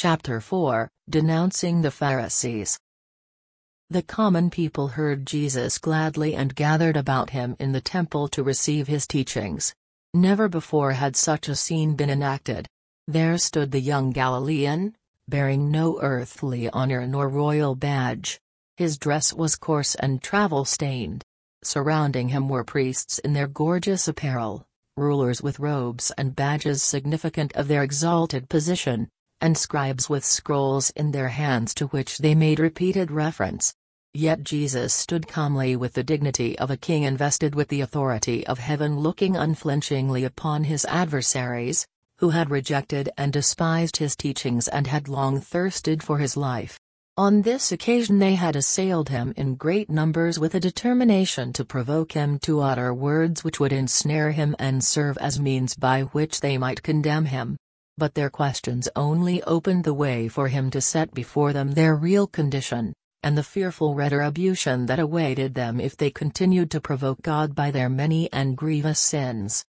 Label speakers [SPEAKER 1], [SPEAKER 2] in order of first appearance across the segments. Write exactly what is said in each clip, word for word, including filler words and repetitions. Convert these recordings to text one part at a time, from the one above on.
[SPEAKER 1] Chapter four, Denouncing the Pharisees. The common people heard Jesus gladly and gathered about him in the temple to receive his teachings. Never before had such a scene been enacted. There stood the young Galilean, bearing no earthly honor nor royal badge. His dress was coarse and travel-stained. Surrounding him were priests in their gorgeous apparel, rulers with robes and badges significant of their exalted position, and scribes with scrolls in their hands to which they made repeated reference. Yet Jesus stood calmly with the dignity of a king invested with the authority of heaven, looking unflinchingly upon his adversaries, who had rejected and despised his teachings and had long thirsted for his life. On this occasion they had assailed him in great numbers with a determination to provoke him to utter words which would ensnare him and serve as means by which they might condemn him. But their questions only opened the way for him to set before them their real condition, and the fearful retribution that awaited them if they continued to provoke God by their many and grievous sins.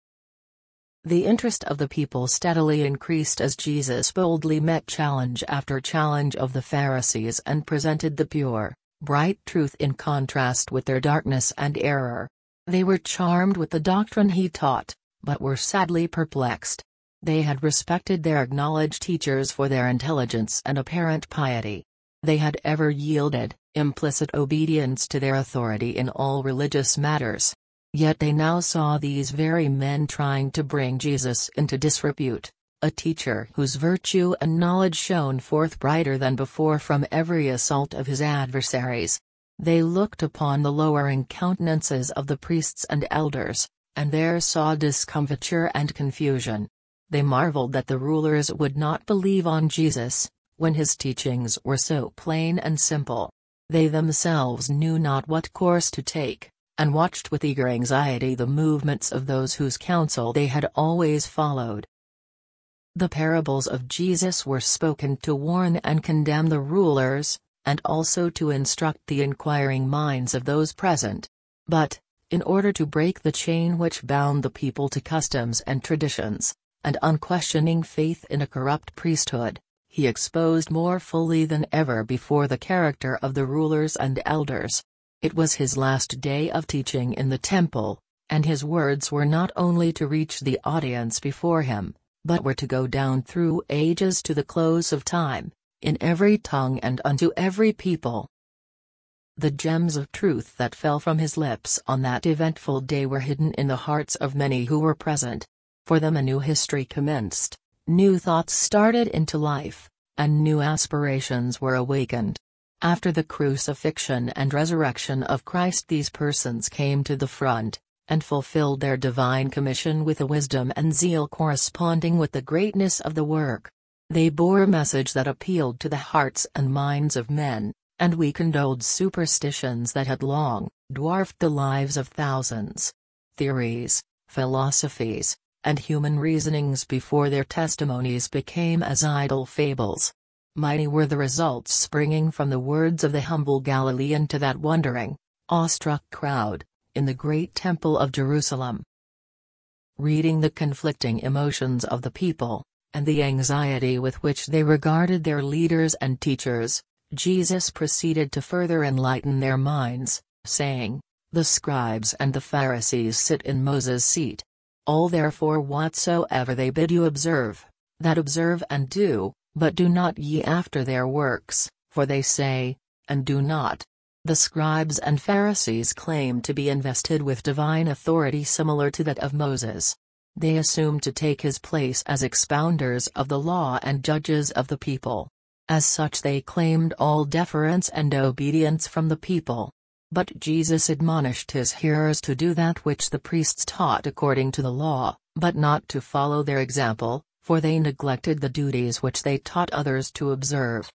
[SPEAKER 1] The interest of the people steadily increased as Jesus boldly met challenge after challenge of the Pharisees and presented the pure, bright truth in contrast with their darkness and error. They were charmed with the doctrine he taught, but were sadly perplexed. They had respected their acknowledged teachers for their intelligence and apparent piety. They had ever yielded implicit obedience to their authority in all religious matters. Yet they now saw these very men trying to bring Jesus into disrepute, a teacher whose virtue and knowledge shone forth brighter than before from every assault of his adversaries. They looked upon the lowering countenances of the priests and elders, and there saw discomfiture and confusion. They marveled that the rulers would not believe on Jesus, when his teachings were so plain and simple. They themselves knew not what course to take, and watched with eager anxiety the movements of those whose counsel they had always followed. The parables of Jesus were spoken to warn and condemn the rulers, and also to instruct the inquiring minds of those present. But, in order to break the chain which bound the people to customs and traditions, and unquestioning faith in a corrupt priesthood, he exposed more fully than ever before the character of the rulers and elders. It was his last day of teaching in the temple, and his words were not only to reach the audience before him, but were to go down through ages to the close of time, in every tongue and unto every people. The gems of truth that fell from his lips on that eventful day were hidden in the hearts of many who were present. For them a new history commenced, new thoughts started into life, and new aspirations were awakened. After the crucifixion and resurrection of Christ, these persons came to the front, and fulfilled their divine commission with a wisdom and zeal corresponding with the greatness of the work. They bore a message that appealed to the hearts and minds of men, and weakened old superstitions that had long dwarfed the lives of thousands. Theories, philosophies, and human reasonings before their testimonies became as idle fables. Mighty were the results springing from the words of the humble Galilean to that wondering, awestruck crowd, in the great temple of Jerusalem. Reading the conflicting emotions of the people, and the anxiety with which they regarded their leaders and teachers, Jesus proceeded to further enlighten their minds, saying, "The scribes and the Pharisees sit in Moses' seat. All therefore whatsoever they bid you observe, that observe and do, but do not ye after their works, for they say, and do not." The scribes and Pharisees claimed to be invested with divine authority similar to that of Moses. They assumed to take his place as expounders of the law and judges of the people. As such they claimed all deference and obedience from the people. But Jesus admonished his hearers to do that which the priests taught according to the law, but not to follow their example, for they neglected the duties which they taught others to observe.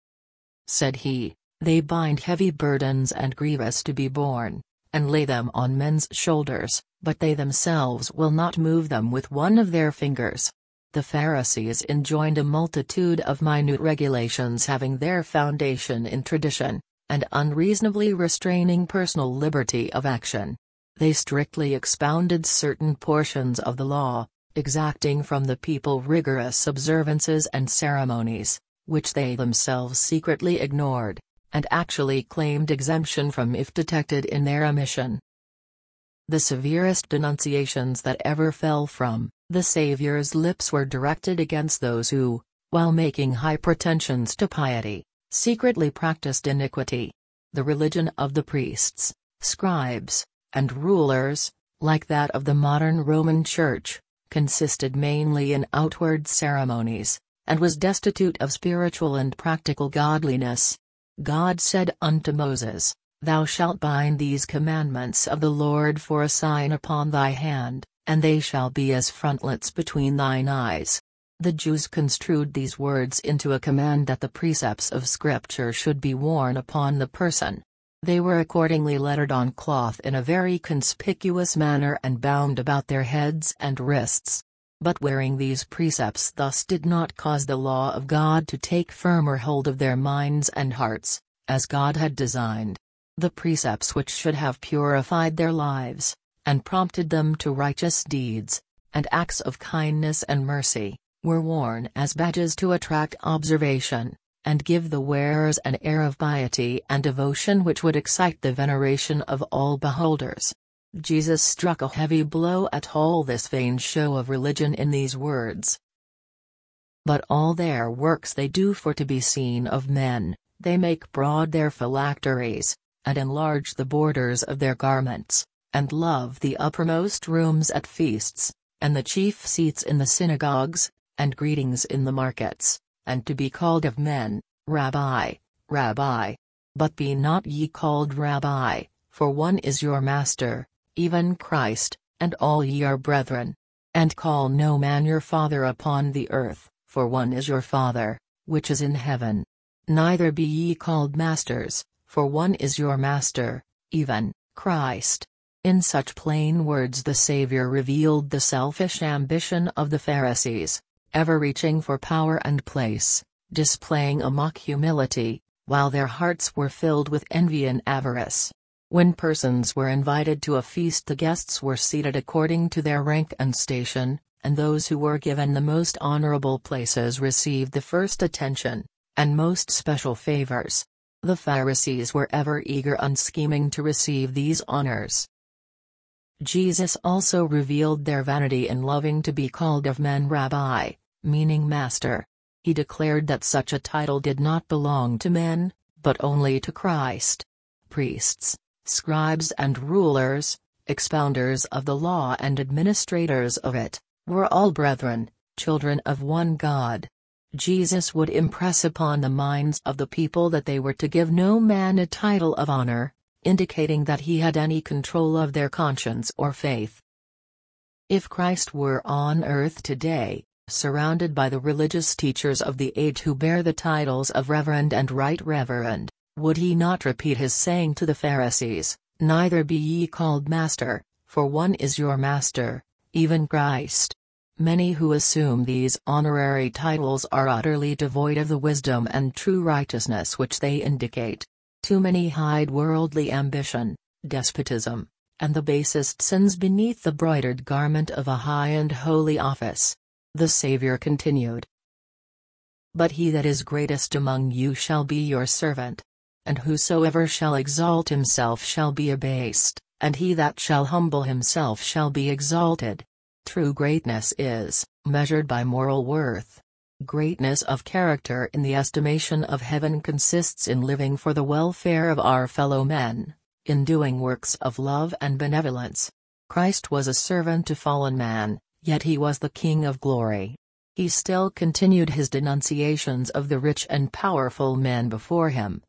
[SPEAKER 1] Said he, "They bind heavy burdens and grievous to be borne, and lay them on men's shoulders, but they themselves will not move them with one of their fingers." The Pharisees enjoined a multitude of minute regulations having their foundation in tradition, and unreasonably restraining personal liberty of action. They strictly expounded certain portions of the law, exacting from the people rigorous observances and ceremonies, which they themselves secretly ignored, and actually claimed exemption from if detected in their omission. The severest denunciations that ever fell from the Savior's lips were directed against those who, while making high pretensions to piety, secretly practiced iniquity. The religion of the priests, scribes, and rulers, like that of the modern Roman Church, consisted mainly in outward ceremonies, and was destitute of spiritual and practical godliness. God said unto Moses, Thou shalt bind these commandments of the Lord for a sign upon thy hand, and they shall be as frontlets between thine eyes. The Jews construed these words into a command that the precepts of Scripture should be worn upon the person. They were accordingly lettered on cloth in a very conspicuous manner and bound about their heads and wrists. But wearing these precepts thus did not cause the law of God to take firmer hold of their minds and hearts, as God had designed. The precepts which should have purified their lives, and prompted them to righteous deeds, and acts of kindness and mercy, were worn as badges to attract observation, and give the wearers an air of piety and devotion which would excite the veneration of all beholders. Jesus struck a heavy blow at all this vain show of religion in these words. But all their works they do for to be seen of men, they make broad their phylacteries, and enlarge the borders of their garments, and love the uppermost rooms at feasts, and the chief seats in the synagogues, and greetings in the markets, and to be called of men, Rabbi, Rabbi. But be not ye called Rabbi, for one is your Master, even Christ, and all ye are brethren. And call no man your father upon the earth, for one is your Father, which is in heaven. Neither be ye called masters, for one is your Master, even Christ. In such plain words the Savior revealed the selfish ambition of the Pharisees, ever reaching for power and place, displaying a mock humility, while their hearts were filled with envy and avarice. When persons were invited to a feast, the guests were seated according to their rank and station, and those who were given the most honorable places received the first attention, and most special favors. The Pharisees were ever eager and scheming to receive these honors. Jesus also revealed their vanity in loving to be called of men Rabbi, meaning Master. He declared that such a title did not belong to men, but only to Christ. Priests, scribes and rulers, expounders of the law and administrators of it, were all brethren, children of one God. Jesus would impress upon the minds of the people that they were to give no man a title of honor, indicating that he had any control of their conscience or faith. If Christ were on earth today, surrounded by the religious teachers of the age who bear the titles of Reverend and Right Reverend, would he not repeat his saying to the Pharisees, Neither be ye called Master, for one is your Master, even Christ? Many who assume these honorary titles are utterly devoid of the wisdom and true righteousness which they indicate. Too many hide worldly ambition, despotism, and the basest sins beneath the broidered garment of a high and holy office. The Savior continued, But he that is greatest among you shall be your servant. And whosoever shall exalt himself shall be abased, and he that shall humble himself shall be exalted. True greatness is measured by moral worth. Greatness of character in the estimation of heaven consists in living for the welfare of our fellow men, in doing works of love and benevolence. Christ was a servant to fallen man, yet he was the King of glory. He still continued his denunciations of the rich and powerful men before him.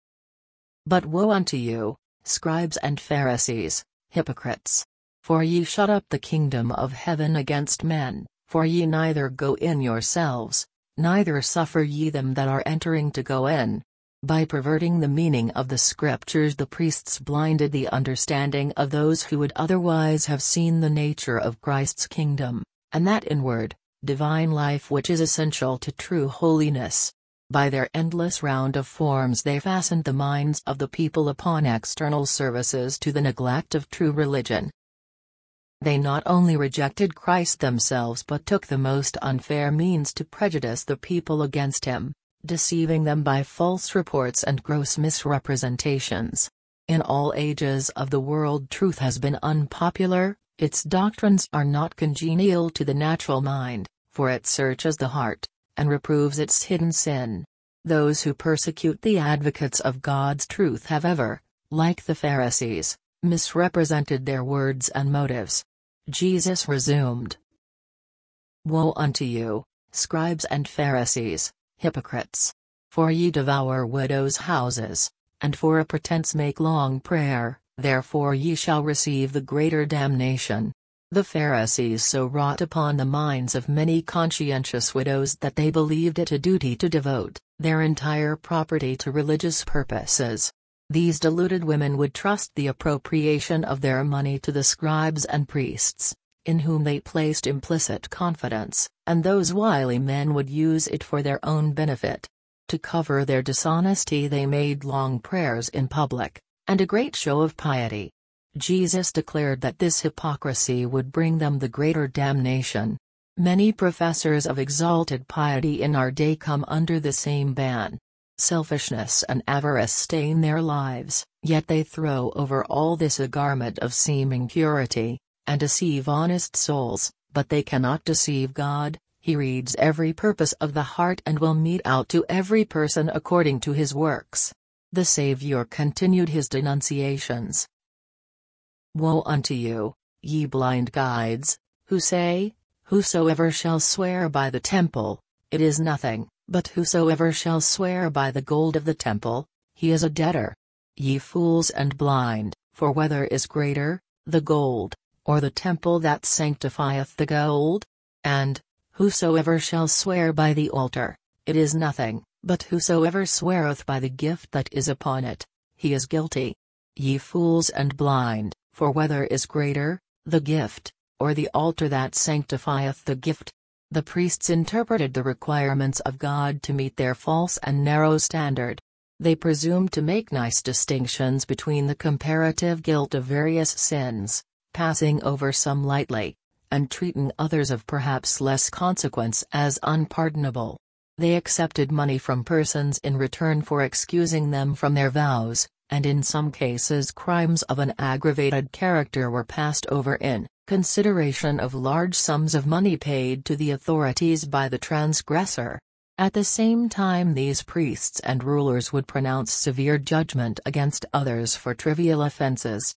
[SPEAKER 1] But woe unto you, scribes and Pharisees, hypocrites! For ye shut up the kingdom of heaven against men. For ye neither go in yourselves, neither suffer ye them that are entering to go in. By perverting the meaning of the Scriptures the priests blinded the understanding of those who would otherwise have seen the nature of Christ's kingdom, and that inward, divine life which is essential to true holiness. By their endless round of forms they fastened the minds of the people upon external services to the neglect of true religion. They not only rejected Christ themselves but took the most unfair means to prejudice the people against him. deceiving them by false reports and gross misrepresentations. In all ages of the world, truth has been unpopular, its doctrines are not congenial to the natural mind, for it searches the heart, and reproves its hidden sin. Those who persecute the advocates of God's truth have ever, like the Pharisees, misrepresented their words and motives. Jesus resumed, "Woe unto you, scribes and Pharisees, hypocrites! For ye devour widows' houses, and for a pretense make long prayer, therefore ye shall receive the greater damnation. The Pharisees so wrought upon the minds of many conscientious widows that they believed it a duty to devote their entire property to religious purposes. These deluded women would trust the appropriation of their money to the scribes and priests, in whom they placed implicit confidence, and those wily men would use it for their own benefit. To cover their dishonesty they made long prayers in public, and a great show of piety. Jesus declared that this hypocrisy would bring them the greater damnation. Many professors of exalted piety in our day come under the same ban. Selfishness and avarice stain their lives, yet they throw over all this a garment of seeming purity, and deceive honest souls, but they cannot deceive God. He reads every purpose of the heart and will mete out to every person according to his works. The Savior continued his denunciations. Woe unto you, ye blind guides, who say, Whosoever shall swear by the temple, it is nothing, but whosoever shall swear by the gold of the temple, he is a debtor. Ye fools and blind, for whether is greater, the gold, or the temple that sanctifieth the gold? And, whosoever shall swear by the altar, it is nothing, but whosoever sweareth by the gift that is upon it, he is guilty. Ye fools and blind, for whether is greater, the gift, or the altar that sanctifieth the gift? The priests interpreted the requirements of God to meet their false and narrow standard. They presumed to make nice distinctions between the comparative guilt of various sins, passing over some lightly, and treating others of perhaps less consequence as unpardonable. They accepted money from persons in return for excusing them from their vows, and in some cases crimes of an aggravated character were passed over in consideration of large sums of money paid to the authorities by the transgressor. At the same time, these priests and rulers would pronounce severe judgment against others for trivial offenses.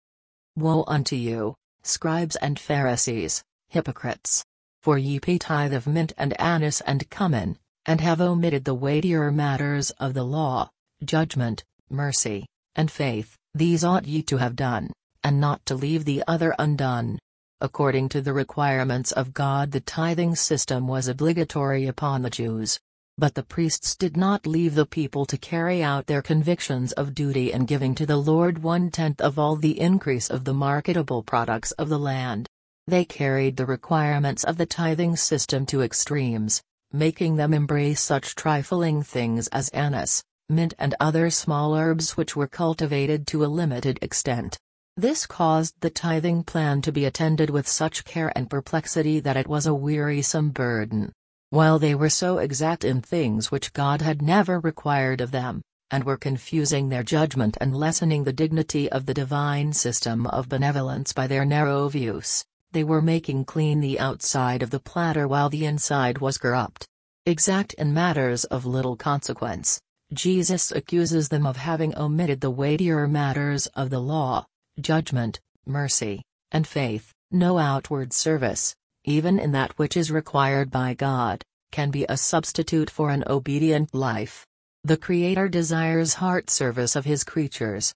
[SPEAKER 1] Woe unto you, scribes and Pharisees, hypocrites! For ye pay tithe of mint and anise and cumin, and have omitted the weightier matters of the law, judgment, mercy, and faith. These ought ye to have done, and not to leave the other undone. According to the requirements of God, the tithing system was obligatory upon the Jews. But the priests did not leave the people to carry out their convictions of duty in giving to the Lord one-tenth of all the increase of the marketable products of the land. They carried the requirements of the tithing system to extremes, making them embrace such trifling things as anise, mint and other small herbs which were cultivated to a limited extent. This caused the tithing plan to be attended with such care and perplexity that it was a wearisome burden. While they were so exact in things which God had never required of them, and were confusing their judgment and lessening the dignity of the divine system of benevolence by their narrow views, they were making clean the outside of the platter while the inside was corrupt. Exact in matters of little consequence, Jesus accuses them of having omitted the weightier matters of the law, judgment, mercy, and faith. No outward service, even in that which is required by God, can be a substitute for an obedient life. The Creator desires heart service of His creatures.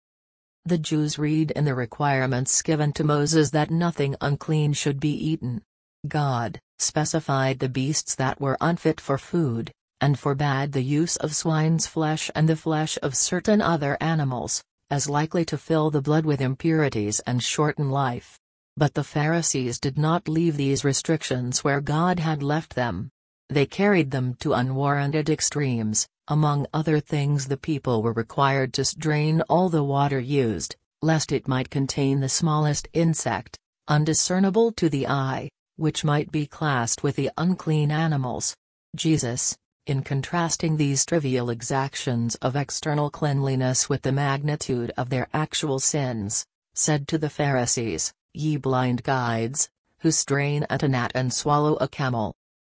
[SPEAKER 1] The Jews read in the requirements given to Moses that nothing unclean should be eaten. God specified the beasts that were unfit for food, and forbade the use of swine's flesh and the flesh of certain other animals, as likely to fill the blood with impurities and shorten life. But the Pharisees did not leave these restrictions where God had left them. They carried them to unwarranted extremes. Among other things, the people were required to drain all the water used, lest it might contain the smallest insect, undiscernible to the eye, which might be classed with the unclean animals. Jesus, in contrasting these trivial exactions of external cleanliness with the magnitude of their actual sins, said to the Pharisees, "Ye blind guides, who strain at a gnat and swallow a camel.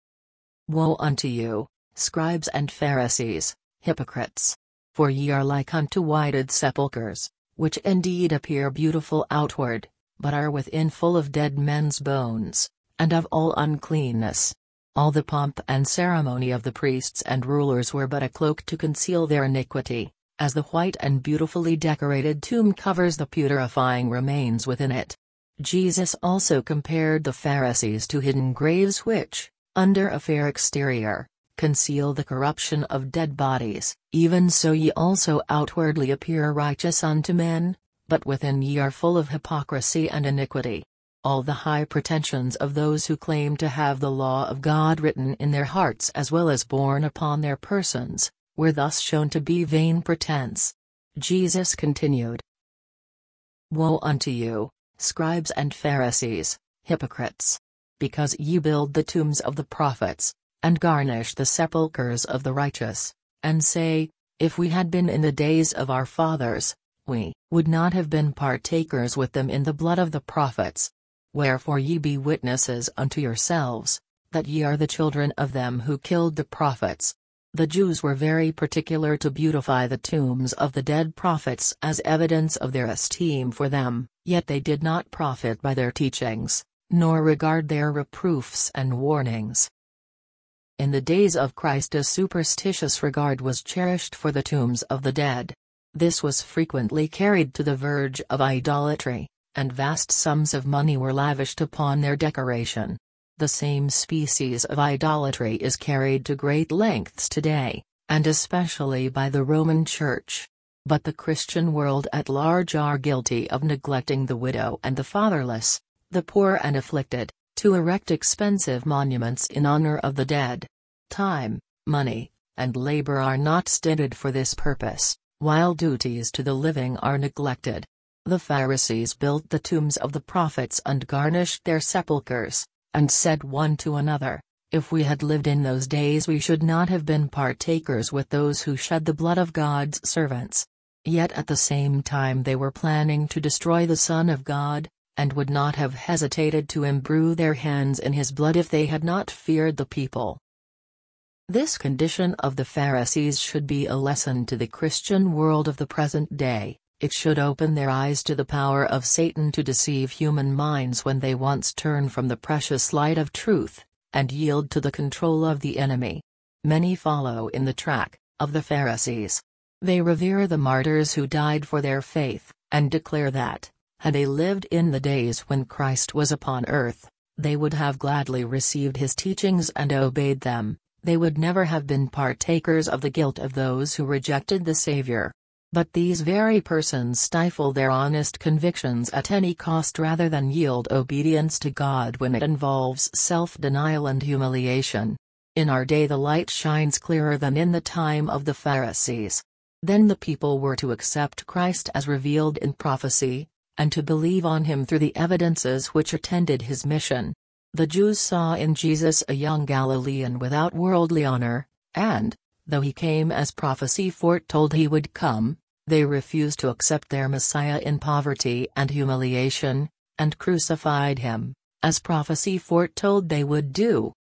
[SPEAKER 1] Woe unto you, scribes and Pharisees, hypocrites! For ye are like unto whited sepulchres, which indeed appear beautiful outward, but are within full of dead men's bones, and of all uncleanness. All the pomp and ceremony of the priests and rulers were but a cloak to conceal their iniquity, as the white and beautifully decorated tomb covers the putrefying remains within it." Jesus also compared the Pharisees to hidden graves which, under a fair exterior, conceal the corruption of dead bodies. "Even so ye also outwardly appear righteous unto men, but within ye are full of hypocrisy and iniquity." All the high pretensions of those who claim to have the law of God written in their hearts as well as borne upon their persons, were thus shown to be vain pretense. Jesus continued, "Woe unto you, scribes and Pharisees, hypocrites! Because ye build the tombs of the prophets, and garnish the sepulchres of the righteous, and say, If we had been in the days of our fathers, we would not have been partakers with them in the blood of the prophets. Wherefore ye be witnesses unto yourselves, that ye are the children of them who killed the prophets." The Jews were very particular to beautify the tombs of the dead prophets as evidence of their esteem for them, yet they did not profit by their teachings, nor regard their reproofs and warnings. In the days of Christ a superstitious regard was cherished for the tombs of the dead. This was frequently carried to the verge of idolatry, and vast sums of money were lavished upon their decoration. The same species of idolatry is carried to great lengths today, and especially by the Roman Church. But the Christian world at large are guilty of neglecting the widow and the fatherless, the poor and afflicted, to erect expensive monuments in honor of the dead. Time, money, and labor are not stinted for this purpose, while duties to the living are neglected. The Pharisees built the tombs of the prophets and garnished their sepulchres, and said one to another, "If we had lived in those days we should not have been partakers with those who shed the blood of God's servants." Yet at the same time they were planning to destroy the Son of God, and would not have hesitated to imbrue their hands in his blood if they had not feared the people. This condition of the Pharisees should be a lesson to the Christian world of the present day. It should open their eyes to the power of Satan to deceive human minds when they once turn from the precious light of truth, and yield to the control of the enemy. Many follow in the track of the Pharisees. They revere the martyrs who died for their faith, and declare that, had they lived in the days when Christ was upon earth, they would have gladly received his teachings and obeyed them. They would never have been partakers of the guilt of those who rejected the Savior. But these very persons stifle their honest convictions at any cost rather than yield obedience to God when it involves self-denial and humiliation. In our day the light shines clearer than in the time of the Pharisees. Then the people were to accept Christ as revealed in prophecy, and to believe on him through the evidences which attended his mission. The Jews saw in Jesus a young Galilean without worldly honor, and, though he came as prophecy foretold he would come, they refused to accept their Messiah in poverty and humiliation, and crucified him, as prophecy foretold they would do.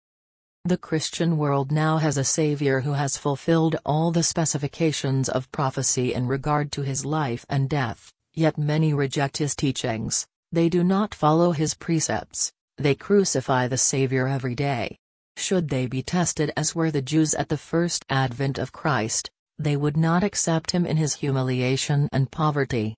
[SPEAKER 1] The Christian world now has a Savior who has fulfilled all the specifications of prophecy in regard to his life and death, yet many reject his teachings. They do not follow his precepts, they crucify the Savior every day. Should they be tested as were the Jews at the first advent of Christ, they would not accept him in his humiliation and poverty.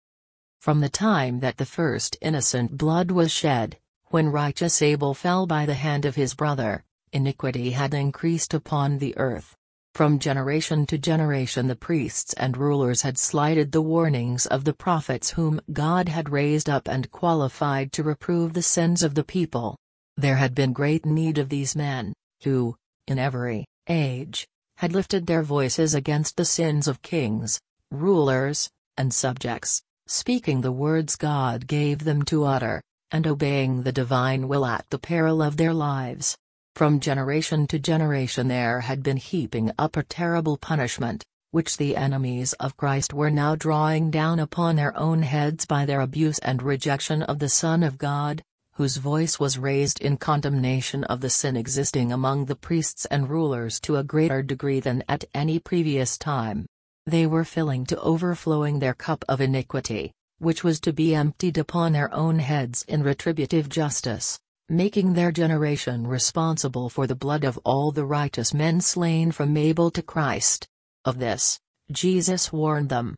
[SPEAKER 1] From the time that the first innocent blood was shed, when righteous Abel fell by the hand of his brother, iniquity had increased upon the earth. From generation to generation the priests and rulers had slighted the warnings of the prophets whom God had raised up and qualified to reprove the sins of the people. There had been great need of these men, who, in every age, had lifted their voices against the sins of kings, rulers, and subjects, speaking the words God gave them to utter, and obeying the divine will at the peril of their lives. From generation to generation there had been heaping up a terrible punishment, which the enemies of Christ were now drawing down upon their own heads by their abuse and rejection of the Son of God, whose voice was raised in condemnation of the sin existing among the priests and rulers to a greater degree than at any previous time. They were filling to overflowing their cup of iniquity, which was to be emptied upon their own heads in retributive justice, making their generation responsible for the blood of all the righteous men slain from Abel to Christ. Of this, Jesus warned them,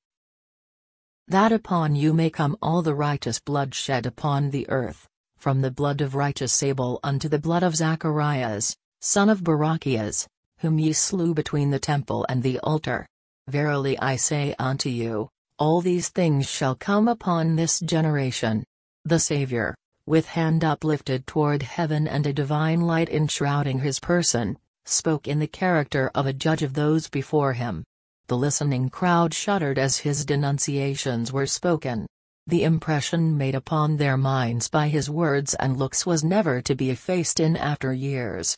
[SPEAKER 1] that upon you may come all the righteous blood shed upon the earth, from the blood of righteous Abel unto the blood of Zacharias, son of Barachias, whom ye slew between the temple and the altar. Verily I say unto you, all these things shall come upon this generation. The Savior, with hand uplifted toward heaven and a divine light enshrouding his person, spoke in the character of a judge of those before him. The listening crowd shuddered as his denunciations were spoken. The impression made upon their minds by his words and looks was never to be effaced in after years.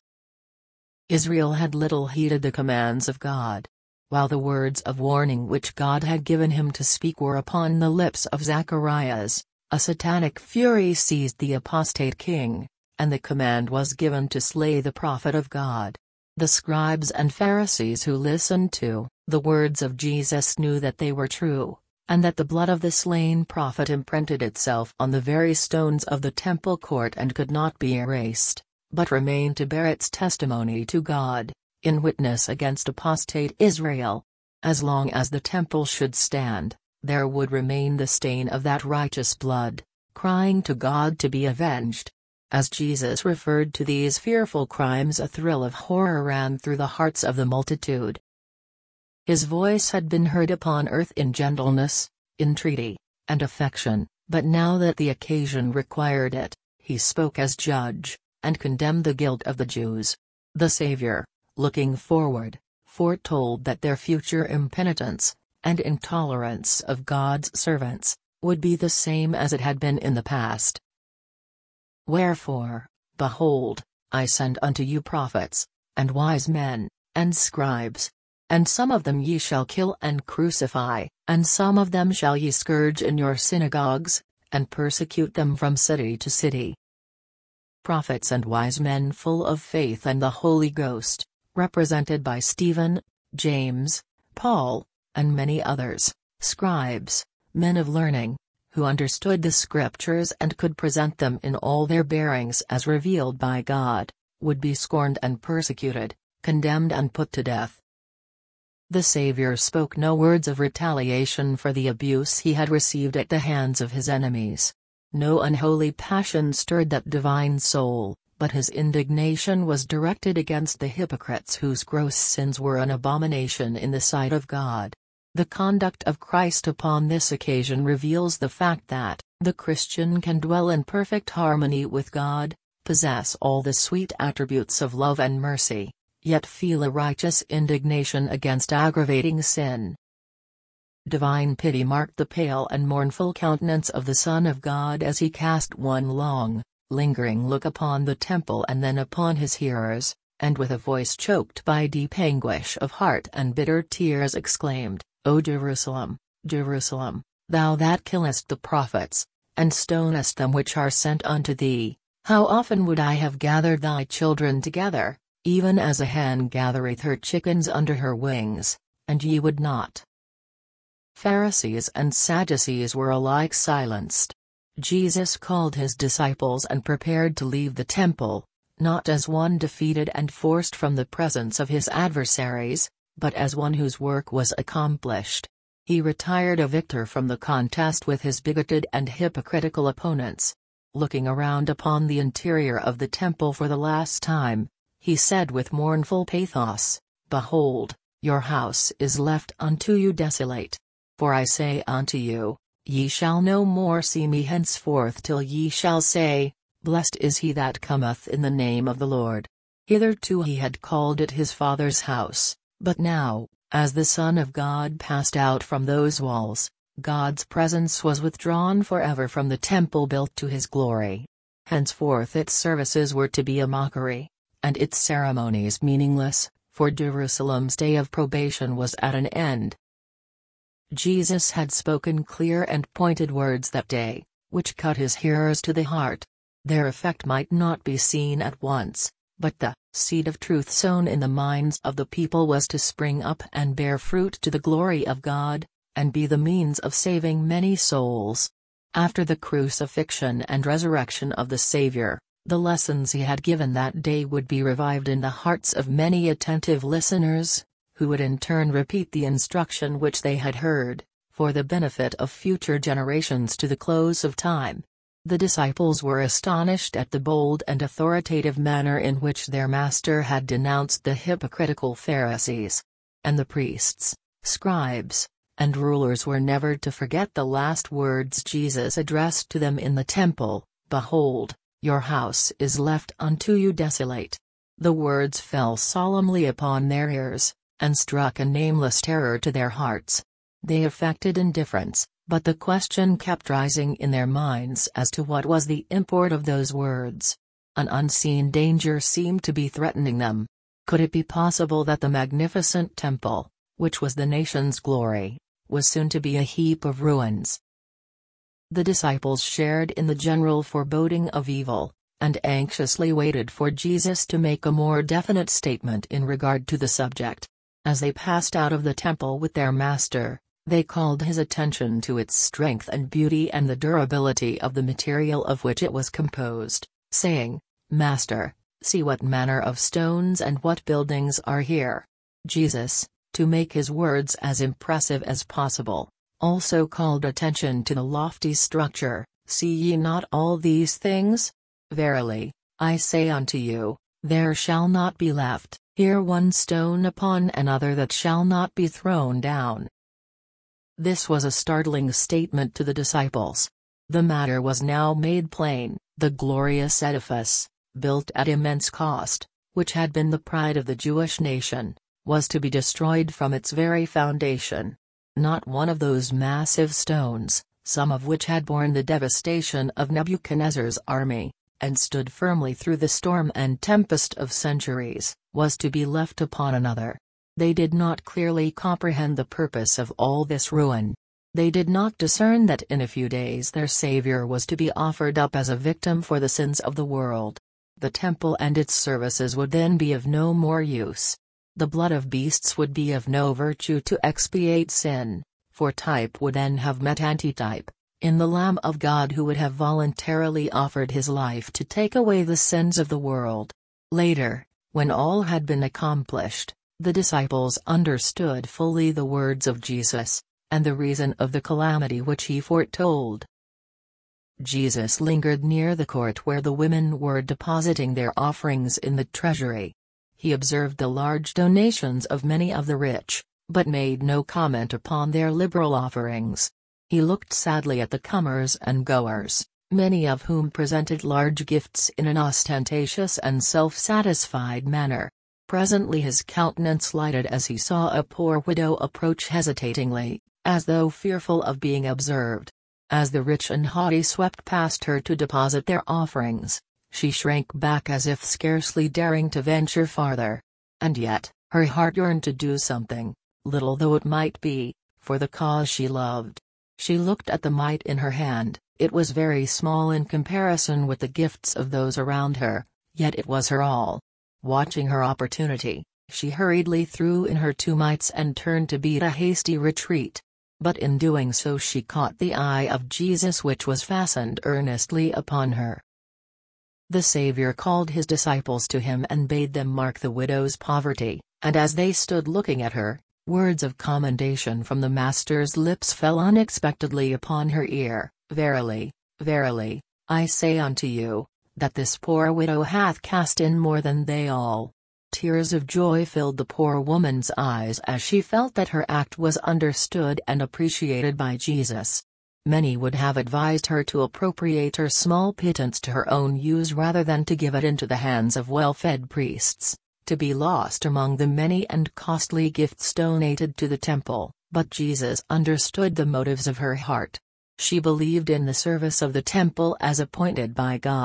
[SPEAKER 1] Israel had little heeded the commands of God. While the words of warning which God had given him to speak were upon the lips of Zacharias, a satanic fury seized the apostate king, and the command was given to slay the prophet of God. The scribes and Pharisees who listened to the words of Jesus knew that they were true, and that the blood of the slain prophet imprinted itself on the very stones of the temple court and could not be erased, but remained to bear its testimony to God, in witness against apostate Israel. As long as the temple should stand, there would remain the stain of that righteous blood, crying to God to be avenged. As Jesus referred to these fearful crimes, a thrill of horror ran through the hearts of the multitude. His voice had been heard upon earth in gentleness, entreaty, and affection, but now that the occasion required it, he spoke as judge, and condemned the guilt of the Jews. The Savior, looking forward, foretold that their future impenitence, and intolerance of God's servants, would be the same as it had been in the past. Wherefore, behold, I send unto you prophets, and wise men, and scribes. And some of them ye shall kill and crucify, and some of them shall ye scourge in your synagogues, and persecute them from city to city. Prophets and wise men full of faith and the Holy Ghost, represented by Stephen, James, Paul, and many others, scribes, men of learning, who understood the Scriptures and could present them in all their bearings as revealed by God, would be scorned and persecuted, condemned and put to death. The Savior spoke no words of retaliation for the abuse he had received at the hands of his enemies. No unholy passion stirred that divine soul, but his indignation was directed against the hypocrites whose gross sins were an abomination in the sight of God. The conduct of Christ upon this occasion reveals the fact that the Christian can dwell in perfect harmony with God, possess all the sweet attributes of love and mercy, yet feel a righteous indignation against aggravating sin. Divine pity marked the pale and mournful countenance of the Son of God as he cast one long, lingering look upon the temple and then upon his hearers, and with a voice choked by deep anguish of heart and bitter tears exclaimed, O Jerusalem, Jerusalem, thou that killest the prophets, and stonest them which are sent unto thee, how often would I have gathered thy children together, even as a hen gathereth her chickens under her wings, and ye would not. Pharisees and Sadducees were alike silenced. Jesus called his disciples and prepared to leave the temple, not as one defeated and forced from the presence of his adversaries, but as one whose work was accomplished. He retired a victor from the contest with his bigoted and hypocritical opponents. Looking around upon the interior of the temple for the last time, he said with mournful pathos, Behold, your house is left unto you desolate. For I say unto you, ye shall no more see me henceforth till ye shall say, Blessed is he that cometh in the name of the Lord. Hitherto he had called it his Father's house, but now, as the Son of God passed out from those walls, God's presence was withdrawn forever from the temple built to his glory. Henceforth its services were to be a mockery, and its ceremonies meaningless, for Jerusalem's day of probation was at an end. Jesus had spoken clear and pointed words that day, which cut his hearers to the heart. Their effect might not be seen at once, but the seed of truth sown in the minds of the people was to spring up and bear fruit to the glory of God, and be the means of saving many souls. After the crucifixion and resurrection of the Savior, the lessons he had given that day would be revived in the hearts of many attentive listeners, who would in turn repeat the instruction which they had heard, for the benefit of future generations to the close of time. The disciples were astonished at the bold and authoritative manner in which their master had denounced the hypocritical Pharisees. And the priests, scribes, and rulers were never to forget the last words Jesus addressed to them in the temple, "Behold, your house is left unto you desolate." The words fell solemnly upon their ears, and struck a nameless terror to their hearts. They affected indifference, but the question kept rising in their minds as to what was the import of those words. An unseen danger seemed to be threatening them. Could it be possible that the magnificent temple, which was the nation's glory, was soon to be a heap of ruins? The disciples shared in the general foreboding of evil, and anxiously waited for Jesus to make a more definite statement in regard to the subject. As they passed out of the temple with their master, they called his attention to its strength and beauty and the durability of the material of which it was composed, saying, "Master, see what manner of stones and what buildings are here." Jesus, to make his words as impressive as possible, also called attention to the lofty structure. "See ye not all these things? Verily, I say unto you, there shall not be left here one stone upon another that shall not be thrown down." This was a startling statement to the disciples. The matter was now made plain. The glorious edifice, built at immense cost, which had been the pride of the Jewish nation, was to be destroyed from its very foundation. Not one of those massive stones, some of which had borne the devastation of Nebuchadnezzar's army, and stood firmly through the storm and tempest of centuries, was to be left upon another. They did not clearly comprehend the purpose of all this ruin. They did not discern that in a few days their Savior was to be offered up as a victim for the sins of the world. The temple and its services would then be of no more use. The blood of beasts would be of no virtue to expiate sin, for type would then have met antitype, in the Lamb of God who would have voluntarily offered his life to take away the sins of the world. Later, when all had been accomplished, the disciples understood fully the words of Jesus, and the reason of the calamity which he foretold. Jesus lingered near the court where the women were depositing their offerings in the treasury. He observed the large donations of many of the rich, but made no comment upon their liberal offerings. He looked sadly at the comers and goers, many of whom presented large gifts in an ostentatious and self-satisfied manner. Presently his countenance lighted as he saw a poor widow approach hesitatingly, as though fearful of being observed. As the rich and haughty swept past her to deposit their offerings, she shrank back as if scarcely daring to venture farther. And yet, her heart yearned to do something, little though it might be, for the cause she loved. She looked at the mite in her hand. It was very small in comparison with the gifts of those around her, yet it was her all. Watching her opportunity, she hurriedly threw in her two mites and turned to beat a hasty retreat. But in doing so she caught the eye of Jesus, which was fastened earnestly upon her. The Savior called his disciples to him and bade them mark the widow's poverty, and as they stood looking at her, words of commendation from the Master's lips fell unexpectedly upon her ear. "Verily, verily, I say unto you, that this poor widow hath cast in more than they all." Tears of joy filled the poor woman's eyes as she felt that her act was understood and appreciated by Jesus. Many would have advised her to appropriate her small pittance to her own use rather than to give it into the hands of well-fed priests, to be lost among the many and costly gifts donated to the temple, but Jesus understood the motives of her heart. She believed in the service of the temple as appointed by God,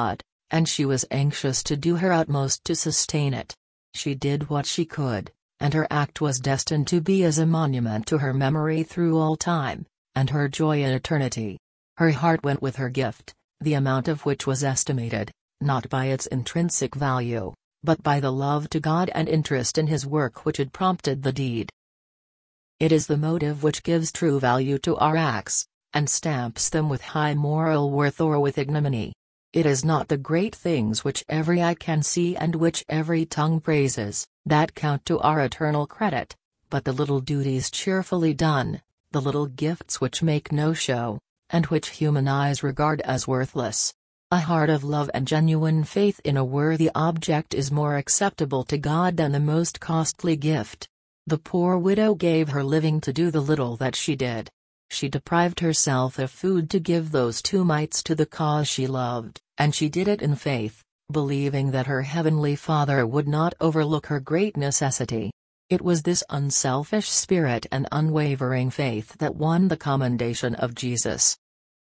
[SPEAKER 1] and she was anxious to do her utmost to sustain it. She did what she could, and her act was destined to be as a monument to her memory through all time, and her joy in eternity. Her heart went with her gift, the amount of which was estimated, not by its intrinsic value, but by the love to God and interest in His work which had prompted the deed. It is the motive which gives true value to our acts, and stamps them with high moral worth or with ignominy. It is not the great things which every eye can see and which every tongue praises, that count to our eternal credit, but the little duties cheerfully done, the little gifts which make no show, and which human eyes regard as worthless. A heart of love and genuine faith in a worthy object is more acceptable to God than the most costly gift. The poor widow gave her living to do the little that she did. She deprived herself of food to give those two mites to the cause she loved, and she did it in faith, believing that her heavenly Father would not overlook her great necessity. It was this unselfish spirit and unwavering faith that won the commendation of Jesus.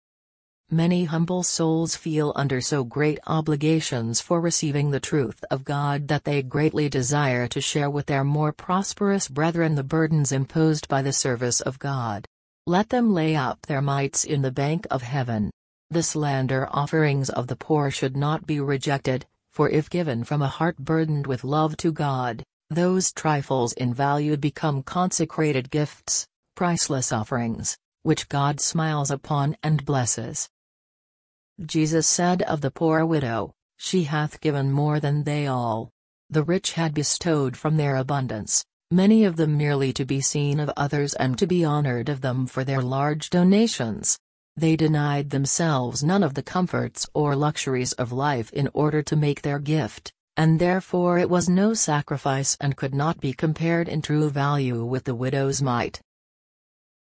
[SPEAKER 1] Many humble souls feel under so great obligations for receiving the truth of God that they greatly desire to share with their more prosperous brethren the burdens imposed by the service of God. Let them lay up their mites in the bank of heaven. The slender offerings of the poor should not be rejected, for if given from a heart burdened with love to God, those trifles in value become consecrated gifts, priceless offerings, which God smiles upon and blesses. Jesus said of the poor widow, "She hath given more than they all." The rich had bestowed from their abundance, many of them merely to be seen of others and to be honored of them for their large donations. They denied themselves none of the comforts or luxuries of life in order to make their gift, and therefore it was no sacrifice and could not be compared in true value with the widow's mite.